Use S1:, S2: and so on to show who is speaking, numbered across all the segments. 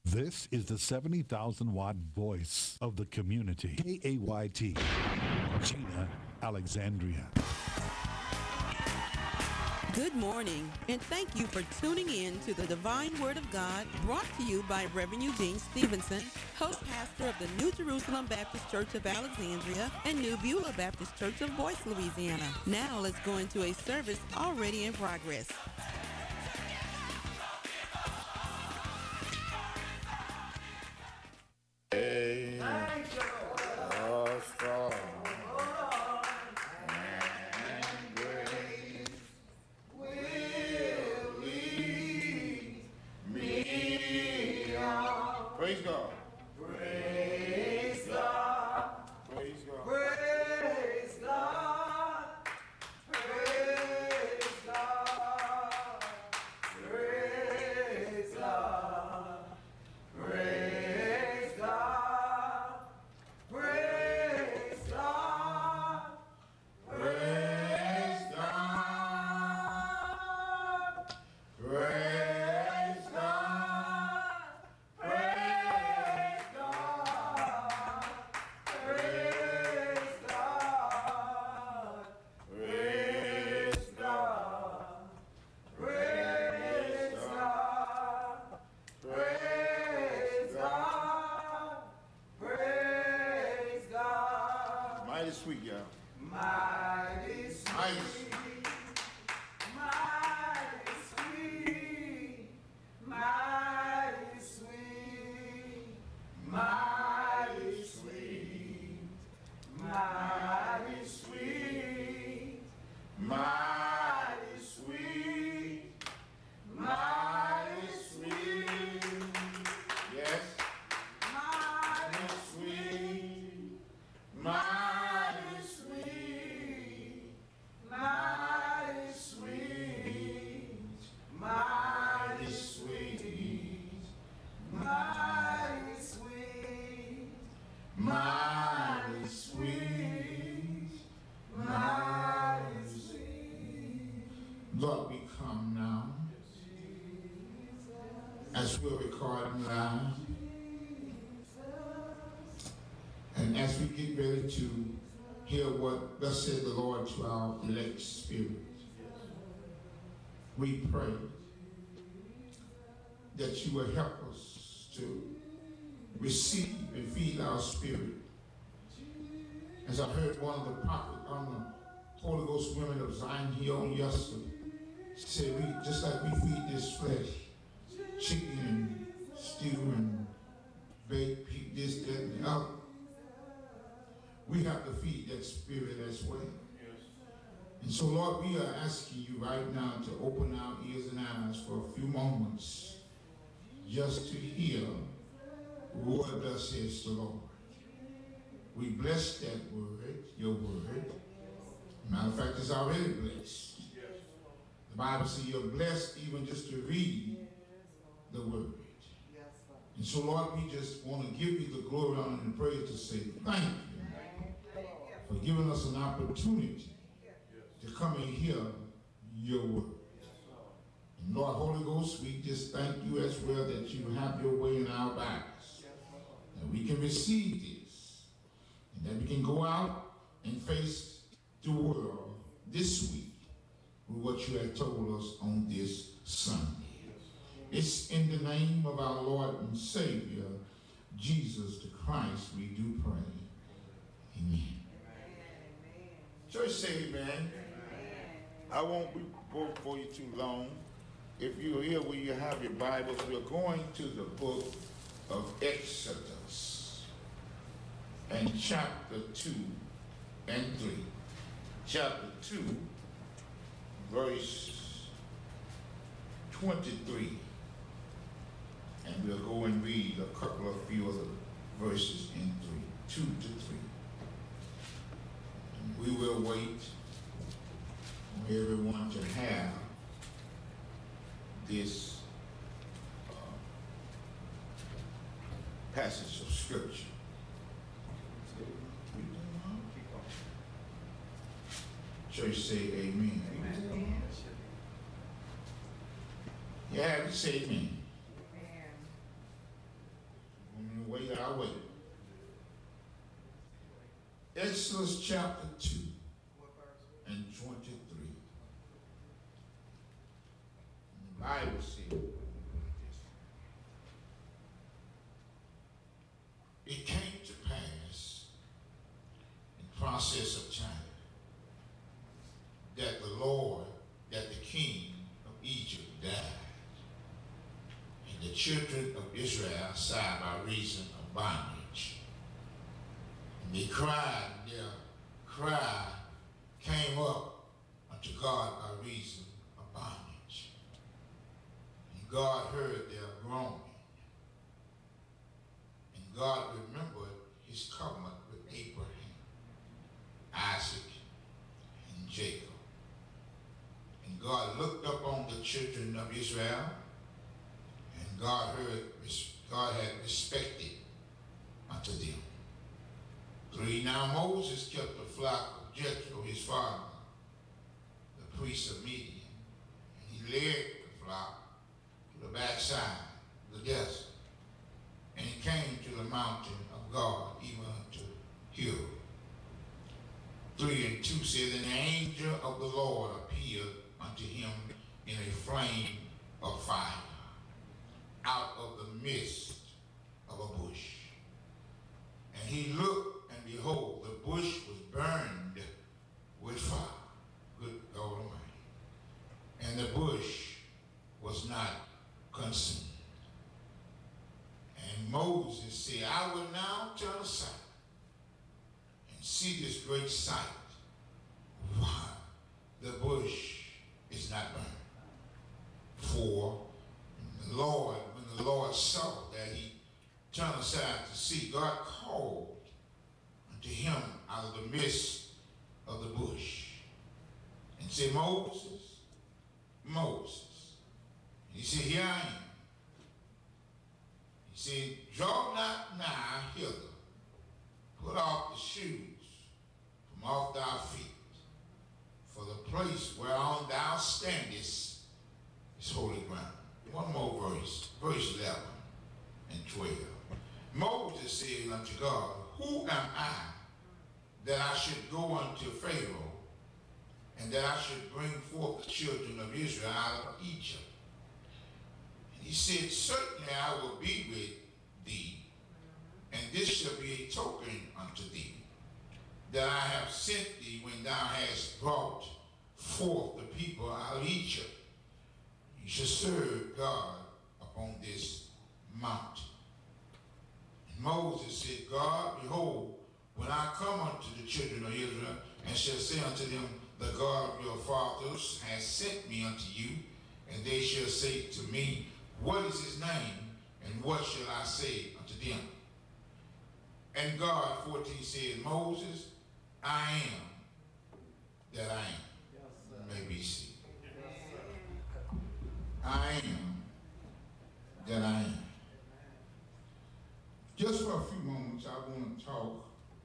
S1: This is the 70,000 watt voice of the community. KAYT, Gina Alexandria.
S2: Good morning, and thank you for tuning in to the Divine Word of God, brought to you by Reverend Eugene Stevenson, host pastor of the New Jerusalem Baptist Church of Alexandria and New Beulah Baptist Church of Boyce, Louisiana. Now let's go into a service already in progress.
S3: Praise God. Praise God. Praise God. Praise God. Praise God. Praise God. Praise God. Praise God. Praise God. Praise God. Praise God. Praise God. Praise God. Praise God. Praise God. Praise God. Mighty sweet, y'all. Mighty sweet. Mighty sweet. Mighty sweet. Mighty sweet. Mighty sweet. Mighty sweet. Mighty sweet. Yes. Mighty sweet. Mighty sweet. Mighty sweet. Mighty sweet. Mighty sweet. Mighty sweet. Mighty sweet. Lord, we come now as we're recording live, and as we get ready to hear what thus said the Lord to our elect spirit, we pray that you will help us to receive and feed our spirit. As I heard one of the prophets on the Holy Ghost women of Zion here on yesterday, say we just like we feed this flesh, chicken and stew and baked pig, this, that, and the other, we have to feed that spirit as well. And so, Lord, we are asking you right now to open our ears and eyes for a few moments just to hear what thus says the Lord. We bless that word, your word. Matter of fact, it's already blessed. The Bible says you're blessed even just to read the word. And so, Lord, we just want to give you the glory, honor, and praise to say thank you for giving us an opportunity to come and hear your word. And Lord, Holy Ghost, we just thank you as well that you have your way in our lives, that we can receive this, and that we can go out and face the world this week with what you have told us on this Sunday. It's in the name of our Lord and Savior, Jesus the Christ, we do pray. Amen. Church say amen. I won't be before you too long. If you're here where you have your Bibles, we're going to the book of Exodus and chapter 2 and 3. Chapter 2, verse 23. And we'll go and read a couple of few other verses in 2 to 3. And we will wait for everyone to have this passage of scripture. Church say amen. Amen. Yeah, we say amen. Exodus chapter 2 and 23. The Bible says, it came to pass in process of time that the king of Egypt died, and the children of Israel sighed by reason of bondage. And they cried, and their cry came up unto God by reason of bondage. And God heard their groaning. And God remembered his covenant with Abraham, Isaac, and Jacob. And God looked upon the children of Israel, and God had respected unto them. 3, now Moses kept the flock of Jethro, his father, the priest of Midian, and he led the flock to the backside of the desert. And he came to the mountain of God, even unto Hill. 3 and 2 says, and the angel of the Lord appeared unto him in a flame of fire, out of the midst of a bush. And he looked, and behold, the bush was burned with fire. Good God Almighty. And the bush was not consumed. And Moses said, I will now turn aside and see this great sight, why the bush is not burned. For when the Lord saw that he turned aside to see, God called unto him out of the midst of the bush and said, Moses, Moses. And he said, here I am. He said, draw not nigh hither, put off the shoes from off thy feet, for the place whereon thou standest is holy ground. One more verse, verse 11 and 12. Moses said unto God, who am I that I should go unto Pharaoh, and that I should bring forth the children of Israel out of Egypt? And he said, certainly I will be with thee, and this shall be a token unto thee, that I have sent thee when thou hast brought forth the people out of Egypt. You shall serve God upon this mountain. And Moses said, God, behold, when I come unto the children of Israel, and shall say unto them, the God of your fathers has sent me unto you, and they shall say to me, what is his name, and what shall I say unto them? And God, 14, said, Moses, I am that I am. Yes, may be seated. I am that I am. Just for a few moments, I want to talk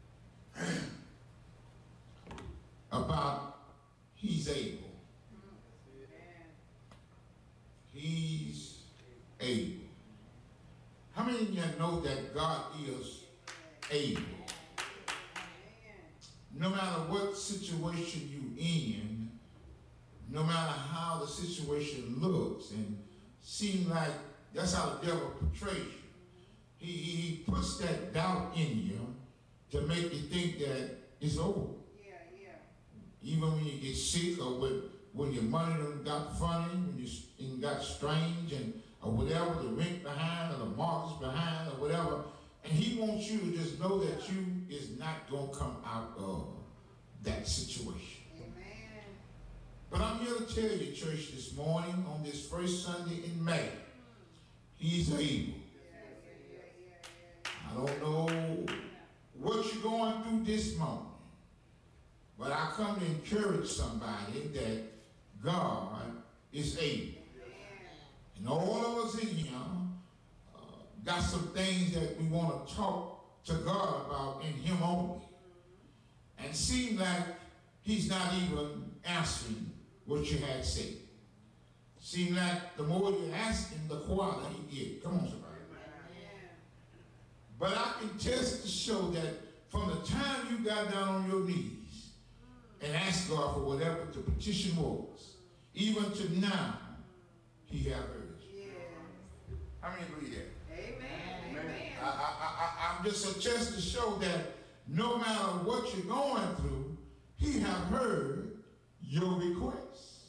S3: about he's able. He's able. How many of you know that God is able? No matter what situation you're in, no matter how the situation looks and seems like that's how the devil portrays you. He puts that doubt in you to make you think that it's over. Even when you get sick, or when your money done got funny, when you got strange, and or whatever, the rent behind, or the mortgage behind, or whatever, and he wants you to just know that you is not going to come out of that situation. Amen. But I'm here to tell you, church, this morning, on this first Sunday in May, he's able. I don't know what you're going through this moment, but I come to encourage somebody that God is able. And all of us in here got some things that we want to talk to God about in him only. And seem like he's not even answering what you had said. Seem like the more you ask him, the quieter he gets. Come on, somebody. But I can test to show that from the time you got down on your knees and asked God for whatever the petition was, even to now, he have heard you. How many believe that? Amen. I'm just to show that no matter what you're going through, he have heard your requests.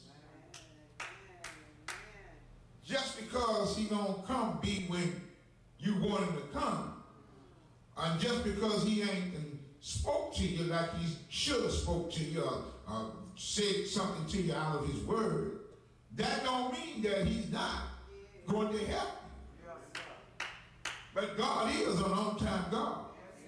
S3: Just because he don't come be when you want him to come, and just because he ain't spoke to you like he should have spoke to you or said something to you out of his word, that don't mean that he's not going to help you. But God is an on-time God.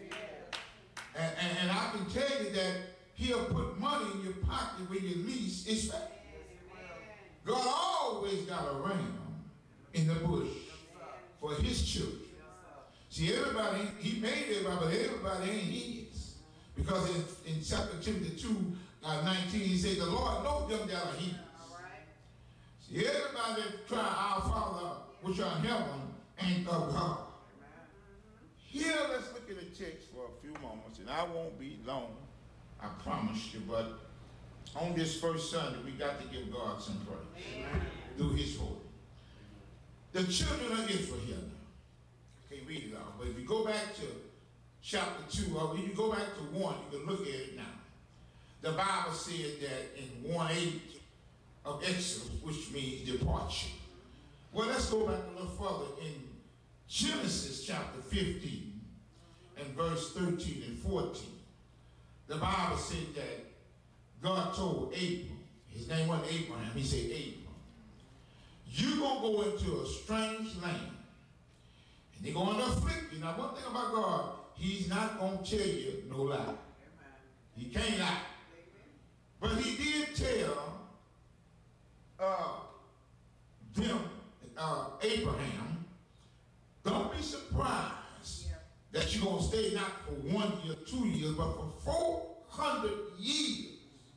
S3: And I can tell you that he'll put money in your pocket when you least expect it. God always got a ram in the bush for his children. See, everybody, he made everybody, but everybody ain't his. Because in 2 Timothy 2:19, he said, the Lord knows them that are his. See, everybody that cry, our Father, which are in heaven, ain't of God. Here, let's look at the text for a few moments, and I won't be long, I promise you, but on this first Sunday, we got to give God some praise. Amen. Through his word. The children of Israel here now. Okay, read it all. But if you go back to chapter 2, or if you go back to 1, you can look at it now. The Bible said that in 1:8 of Exodus, which means departure. Well, let's go back a little further in Genesis chapter 15 and verse 13 and 14. The Bible said that God told Abram, his name wasn't Abraham, he said Abram, you're going to go into a strange land, and they're going to afflict you. Now, one thing about God, he's not going to tell you no lie. He can't lie. But he did tell Abraham, don't be surprised that you're going to stay not for 1 year, 2 years, but for 400 years.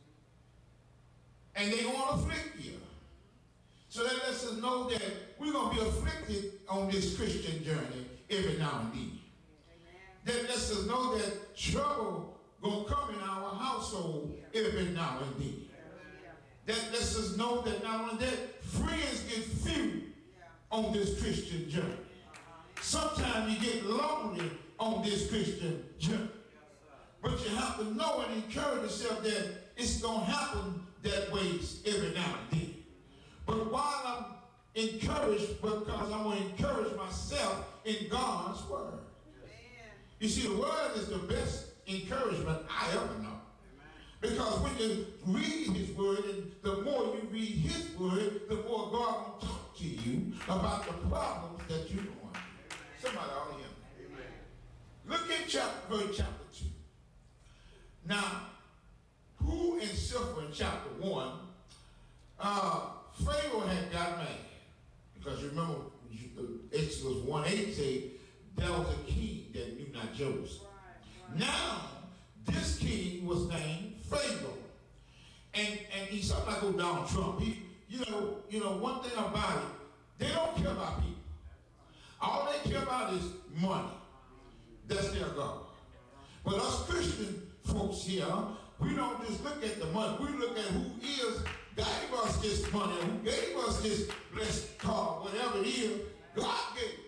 S3: And they're going to afflict you. So that lets us know that we're going to be afflicted on this Christian journey every now and then. That lets us know that trouble going to come in our household every now and then. That lets us know that not only that, friends get few on this Christian journey. Sometimes you get lonely on this Christian journey. But you have to know and encourage yourself that it's going to happen that way every now and then. But while I'm encouraged, because I want to encourage myself in God's word. You see, the word is the best encouragement I ever know. Because when you read his word, and the more you read his word, the more God will talk to you about the problems that you're going through. Somebody ought to hear me. Look at chapter 2. Now, who in Silver in chapter 1, Pharaoh had got mad. Because you remember, Exodus 1:8 said, there was a king that knew not Joseph. Now, this king was named Pharaoh. And he's something like old Donald Trump. You know, one thing about it, they don't care about people. All they care about is money. That's their God. But us Christian folks here, we don't just look at the money. We look at who gave us this money, who gave us this blessed car, whatever it is, God gave it.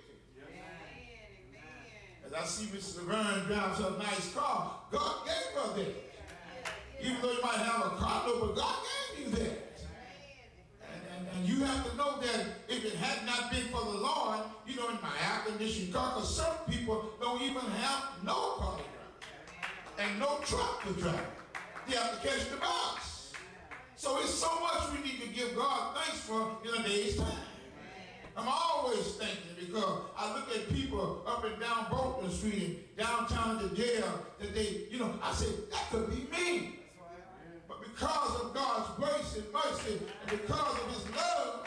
S3: As I see Mr. Laverne drives a nice car, God gave her that. Even though you might have a car, but God gave you that. And you have to know that if it had not been for the Lord, you know, in my air-conditioned car, because some people don't even have no car to drive and no truck to drive. They have to catch the bus. So it's so much we need to give God thanks for in a day's time. I'm always thinking, because I look at people up and down Bolton Street and downtown to jail that they, you know, I say, that could be me. But because of God's grace and mercy and because of his love,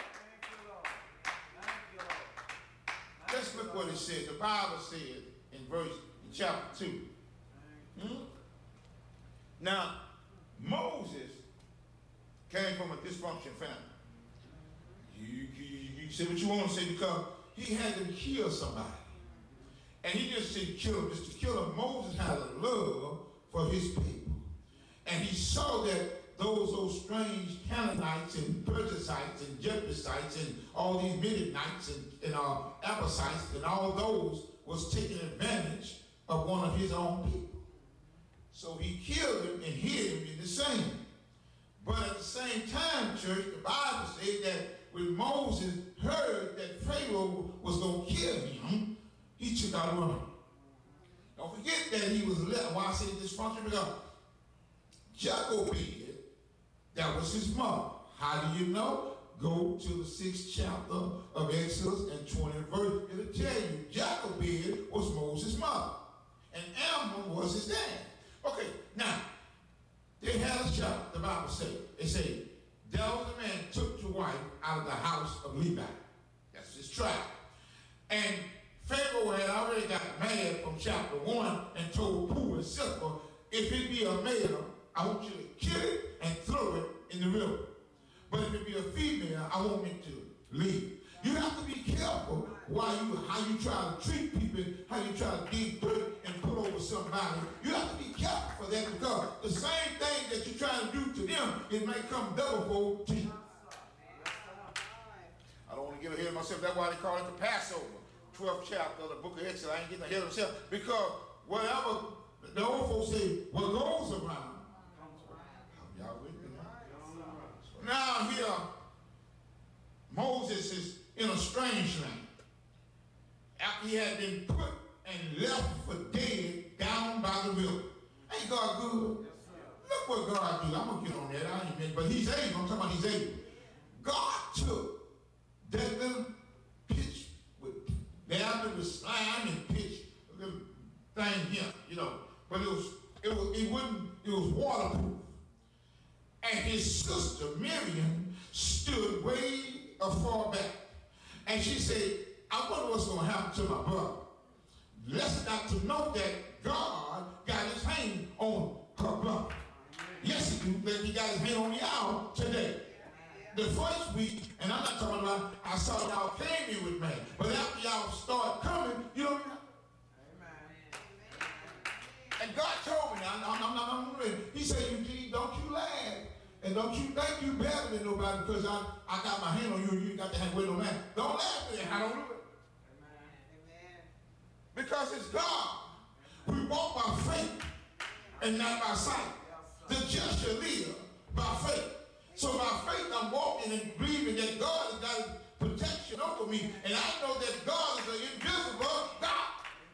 S3: let's look what it says. The Bible said in chapter 2. Now, Moses came from a dysfunctional family. You say what you want to say, because he had to kill somebody. And he just didn't kill them just to kill them. Moses had a love for his people. And he saw that those strange Canaanites and Perizzites and Jebusites and all these Midianites and Ammonites and all those was taking advantage of one of his own people. So he killed him and hid him in the sand. But at the same time, church, the Bible says that when Moses heard that Pharaoh was going to kill him, he took out running. Don't forget that he was left. Why I say dysfunction? Because Jochebed, that was his mother. How do you know? Go to the 6th chapter of Exodus and 20th verse. It'll tell you Jochebed was Moses' mother. And Ammon was his dad. Okay, now, they had a child, the Bible says. It said, there was a man took to wife out of the house of Levi. That's his tribe. And Pharaoh had already got mad from chapter 1 and told Pooh and Silpa, if it be a male, I want you to kill it and throw it in the river. But if it be a female, I want it to leave. You have to be careful how you try to treat people, how you try to dig dirt and put over somebody. You have to be careful for that because the same thing that you're trying to do to them, it may come double-fold to you. I don't want to get ahead of myself. That's why they call it the Passover. 12th chapter of the book of Exodus. I ain't getting ahead of myself because whatever the old folks say, what goes around. Y'all with me? Now here, Moses is in a strange land. After he had been put and left for dead down by the river. Ain't God good? Look what God did. I'm going to get on that. I ain't meant, but he's able. I'm talking about he's able. God took that little pitch with slime and pitch, a little thing here, you know. But it was waterproof. And his sister Miriam stood way far back. And she said, I wonder what's going to happen to my brother. Let's not to know that God got his hand on her brother. Yes, he do. He got his hand on y'all today. The first week, and I'm not talking about, I saw y'all came here with me. But after y'all start coming, you know what I mean? And God told me, I'm ready. He said, Eugene, don't you laugh. And don't you think you better than nobody because I got my hand on you and you ain't got the hand with no man. Don't laugh at it. I don't do it. Amen. Because it's God. We walk by faith and not by sight. The just shall live by faith. So by faith I'm walking and believing that God has got his protection over me. And I know that God is an invisible God.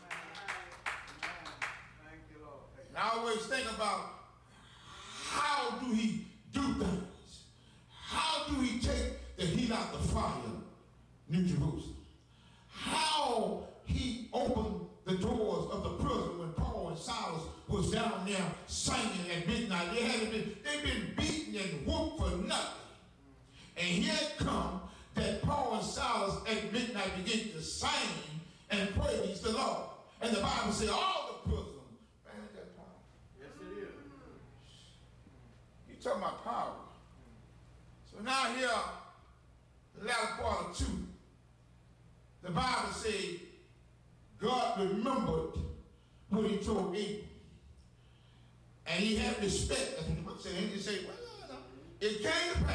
S3: Thank you, Lord. And I always think about how do he do things? How do he take the heat out the fire, New Jerusalem? How he opened the doors of the prison when Paul and Silas was down there singing at midnight. They've been beaten and whooped for nothing. And here it come that Paul and Silas at midnight begin to sing and praise the Lord. And the Bible says all the prisoners, man, that power. Yes, it is. You're talking about power. So now here, the latter part of 2, the Bible says God remembered what he told Abram. And he had respect. That's what the saying. He said, well, it came to pass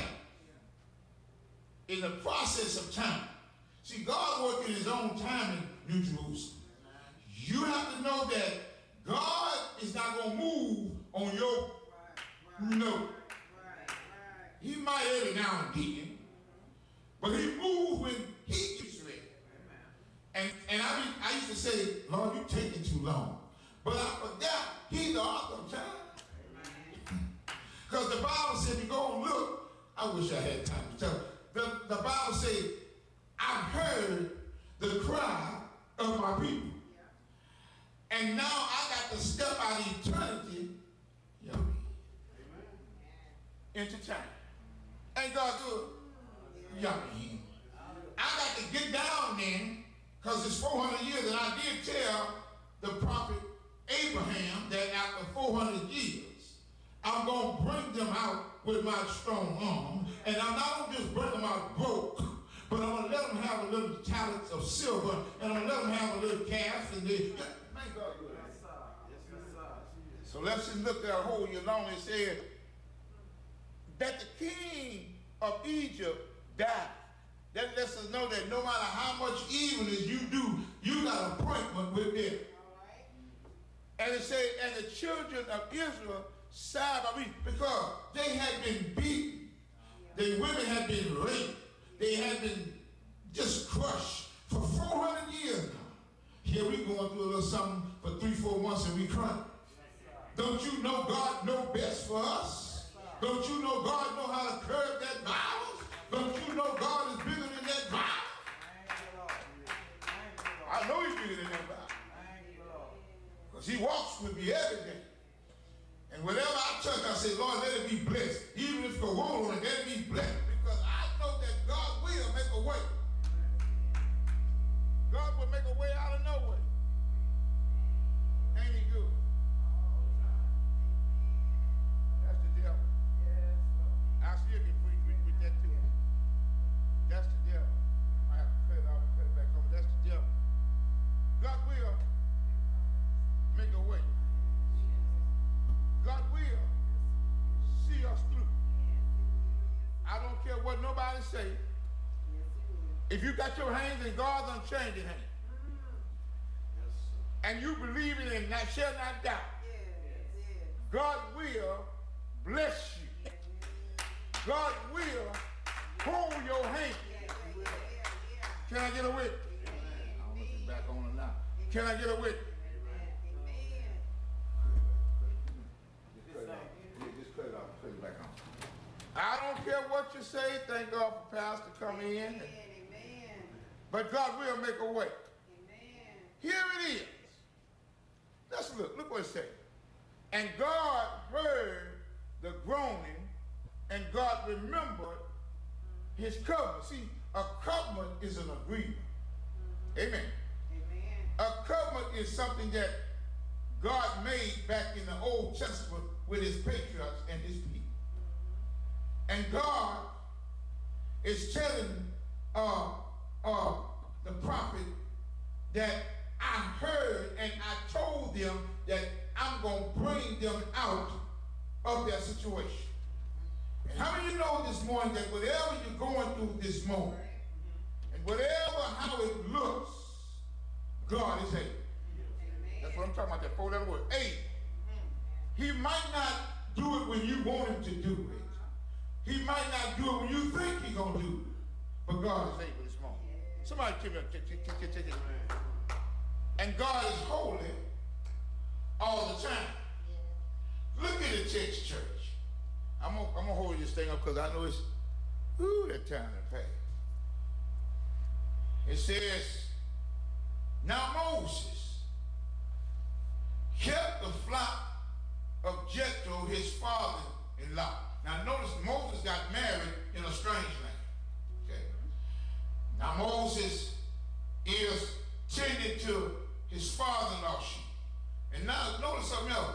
S3: in the process of time. See, God worked in his own time in New Jerusalem. You have to know that God is not going to move on your note. He might every now and then, but he moves when he gets ready. And I used to say, Lord, you're taking too long. But I forgot he's the author of time. Because the Bible said, you go and look, I wish I had time to tell. The Bible says, I've heard the cry of my people. And now I got to step out of eternity into time. Ain't God good? I got to get down then, because it's 400 years, and I did tell the prophet Abraham that after 400 years, I'm going to bring them out with my strong arm. And I'm not going to just bring them out broke, but I'm going to let them have a little talents of silver, and I'm going to let them have a little calf, and they, thank God. So let's just look at a whole year long. It said that the king of Egypt died. That lets us know that no matter how much evilness you do, you got an appointment with them. And it said, and the children of Israel sighed by me, because they had been beaten. The women had been raped. They had been just crushed for 400 years now. Here we going through a little something for 3-4 months and we crying. Don't you know God know best for us? Don't you know God know how to curb that violence? Don't you know God is bigger than that violence? I know he's bigger than that violence. Because he walks with me every day. And whatever I touch, I say, Lord, let it be blessed. Even if it's a wound on it, let it be blessed. Because I know that God will make a way. God will make a way out of no way. Ain't he good? That's the devil. I still get free with that too. That's the devil. I have to cut it off and cut it back over. That's the devil. God will make a way. God will see us through. I don't care what nobody say. If you got your hands in God's unchanging hand, and you believe it and shall not doubt, God will bless you. God will hold your hand. Can I get a witness? I don't know if it's back on or not. Can I get a witness? Just cut it off, put it back on. I don't care what you say. Thank God for Pastor coming in. But God will make a way. Here it is. Let's look. Look what it says. And God heard the groaning, and God remembered his covenant. See, a covenant is an agreement. Amen. A covenant is something that God made back in the Old Testament with his patriarchs and his people. And God is telling the prophet that I heard and I told them that I'm going to bring them out of their situation. And how many of you know this morning that whatever you're going through this moment, and whatever how it looks, God is able. That's what I'm talking about, that 4-letter word, able. He might not do it when you want him to do it. He might not do it when you think he's going to do it. But God is able this morning. Somebody give me a and God is holy all the time. Look at the text, church. I'm gonna hold this thing up because I know it's that time to pay. It says, now Moses kept the flock of Jethro, his father-in-law. Now notice Moses got married in a strange land. Okay. Now Moses is tending to his father-in-law sheep. And now notice something else.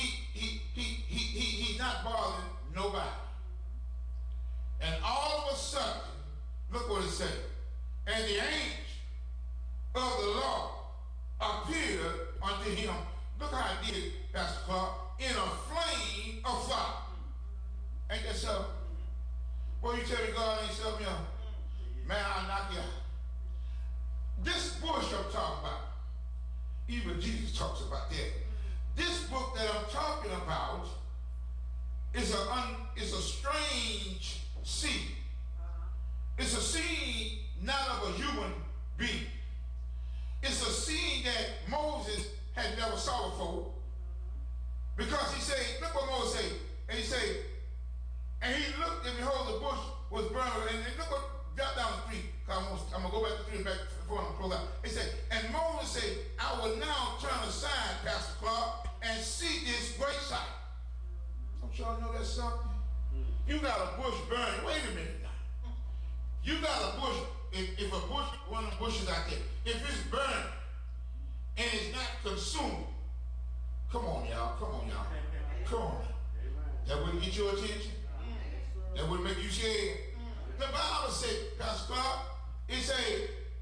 S3: He's not bothering nobody. And all of a sudden, look what it says. And the angel of the Lord appeared unto him. Look how it did, Pastor Clark, in a flame of fire. Ain't that so? Boy, you tell me God ain't something else. Man, I'll knock you out. This bush I'm talking about, even Jesus talks about that. This book that I'm talking about is a strange seed. It's a seed not of a human being. It's a seed that Moses had never saw before. Because he said, look what Moses said. And he said, and he looked and behold, the bush was burning. And look what got down the street. I'm going to go back to the street back before I'm close out. He said, and Moses said, I will now turn aside, Pastor Clark, and see this great sight. Don't y'all know that's something? You got a bush burning. Wait a minute now. You got a bush, if a bush, one of the bushes out there, if it's burning and it's not consumed, come on, y'all. Come on, y'all. Come on. That wouldn't get your attention? That wouldn't make you scared? The Bible says, Pastor Clark, it says,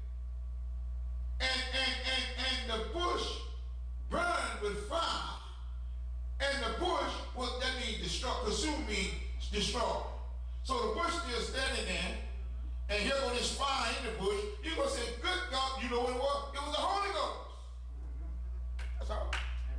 S3: this fire in the bush, you're going to say, good God, you know what it was? It was the Holy Ghost. That's all.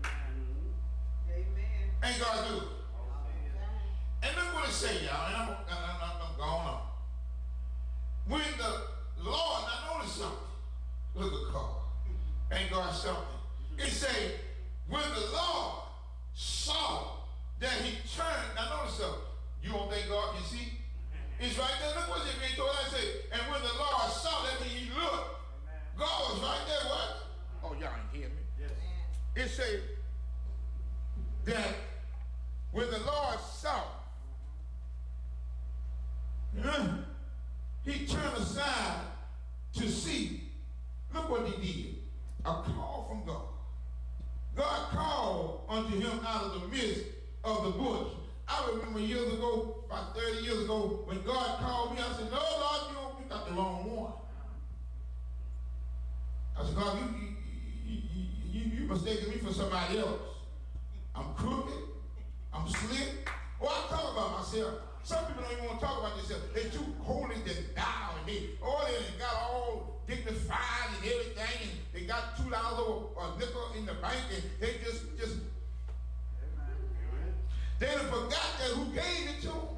S3: Amen. Ain't God good? And look what it say, y'all, and I'm going on. When the Lord, now notice something. Look at God. Ain't God something? It say, when the Lord saw that he turned, now notice something. You don't think God can see? It's right there. Look what's it being told. I say, and when the Lord saw that, when he looked, God was right there. What? Oh, y'all ain't hear me. Yes. It say that when the Lord saw, he turned aside to see. Look what he did. A call from God. God called unto him out of the midst of the bush. I remember years ago, about 30 years ago, when God called me, I said, no, Lord, you got the wrong one. I said, God, you mistaken me for somebody else. I'm crooked. I'm slick. Oh, I talk about myself. Some people don't even want to talk about themselves. They too holy and down. And they got all dignified and everything. And they got $2 or a nickel in the bank. And they just they done forgot that who gave it to them.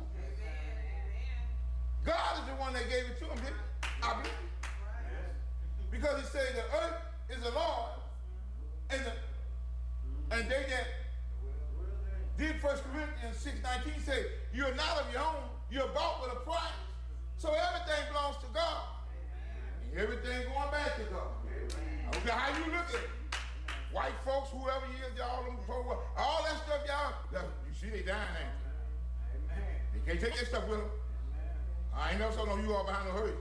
S3: God is the one that gave it to them, didn't he? I believe. Because he said the earth is the Lord, and they that did 1 Corinthians 6:19 say, you're not of your own, you're bought with a price. So everything belongs to God. And everything going back to God. I don't care how you look at it. White folks, whoever he is, y'all, all that stuff, y'all, you see they dying, ain't they? They can't take that stuff with them. I ain't never saw no you all behind the hood.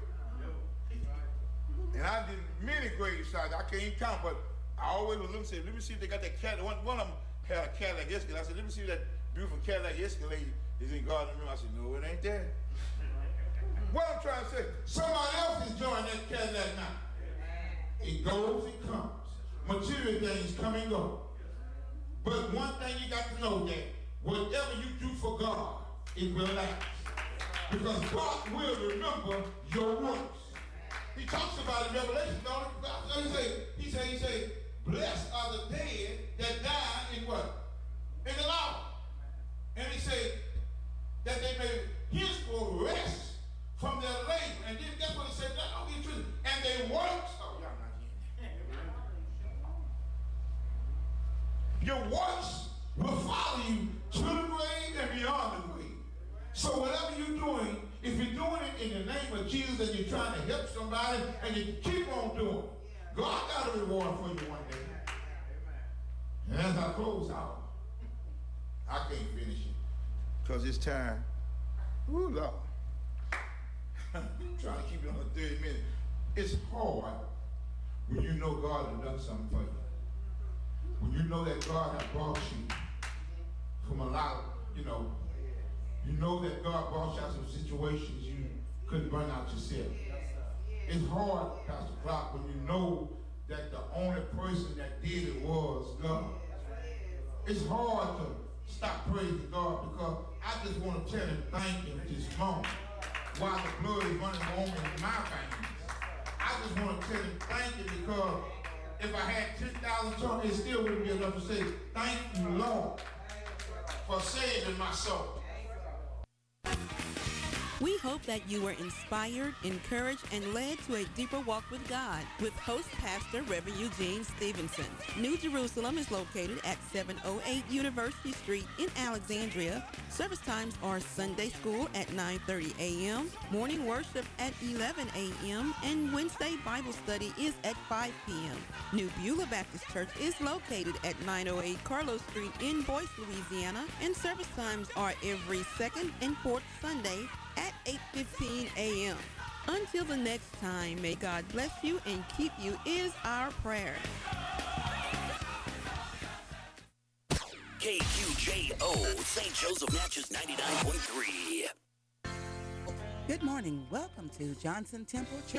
S3: And I did many grave sites. I can't even count, but I always was looking, let me see if they got that Cadillac. One of them had a Cadillac Escalade. I said, let me see if that beautiful Cadillac Escalade is in God's room. I said, no, it ain't there. What I'm trying to say, somebody else is enjoying that Cadillac now. It goes, it comes. Material things come and go. But one thing you got to know that whatever you do for God, it will last. Because God will remember your works. He talks about it in Revelation, don't he? He say, blessed are the dead that die in what? In the Lord. And he said that they may henceforth rest from their labor. And then that's what he said, that don't be true. And they works. Oh, y'all not here. Your works will follow you to the grave and beyond the grave. So whatever you're doing, if you're doing it in the name of Jesus and you're trying to help somebody and you keep on doing it, God got a reward for you one day. And as I close out, I can't finish it because it's time. Ooh, Lord. I'm trying to keep it on 30 minutes. It's hard when you know God has done something for you. When you know that God has brought you from a lot of, you know that God brought you out some situations you couldn't run out yourself. It's hard, Pastor Clark, when you know that the only person that did it was God. It's hard to stop praising God because I just want to tell him thank him this moment while the blood is running warm in my veins. I just want to tell him thank you because if I had 10,000 tongues, it still wouldn't be enough to say, thank you, Lord, for saving my soul.
S2: We hope that you were inspired, encouraged, and led to a deeper walk with God with host pastor Reverend Eugene Stevenson. New Jerusalem is located at 708 University Street in Alexandria. Service times are Sunday school at 9:30 a.m., morning worship at 11 a.m., and Wednesday Bible study is at 5 p.m. New Beulah Baptist Church is located at 908 Carlos Street in Boyce, Louisiana, and service times are every second and fourth Sunday at 8:15 a.m. Until the next time, may God bless you and keep you is our prayer.
S4: KQJO, St. Joseph Natchez 99.3.
S5: Good morning. Welcome to Johnson Temple Church.